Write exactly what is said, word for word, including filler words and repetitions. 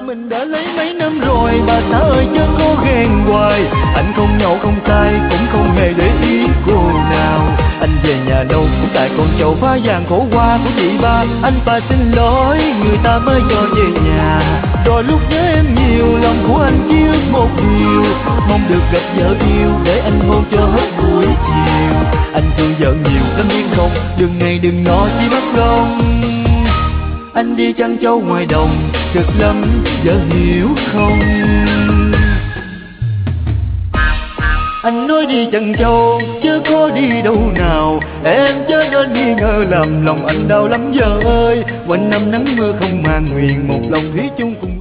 Mình đã lấy mấy năm rồi, bà xã ơi chớ có ghen hoài. Anh không nhậu không say, cũng không hề để ý cô nào. Anh về nhà đâu cũng tại con trâu phá vàng khổ qua của chị ba. Anh phải xin lỗi, người ta mới cho về nhà. Rồi lúc nhớ em nhiều, lòng của anh chỉ ước một điều, mong được gặp vợ yêu để anh hôn cho hết buổi chiều. Anh thương vợ nhiều lắm biết không, đừng ngày đừng nọ chỉ mất công. Anh đi chăn trâu ngoài đồng, cực lắm vợ hiểu không. Anh nói đi chăn trâu chứ có đi đâu nào, em chớ nên nghi ngờ làm lòng anh đau lắm vợ ơi. Quanh năm nắng mưa không màng nguyện, một lòng thủy chung cùng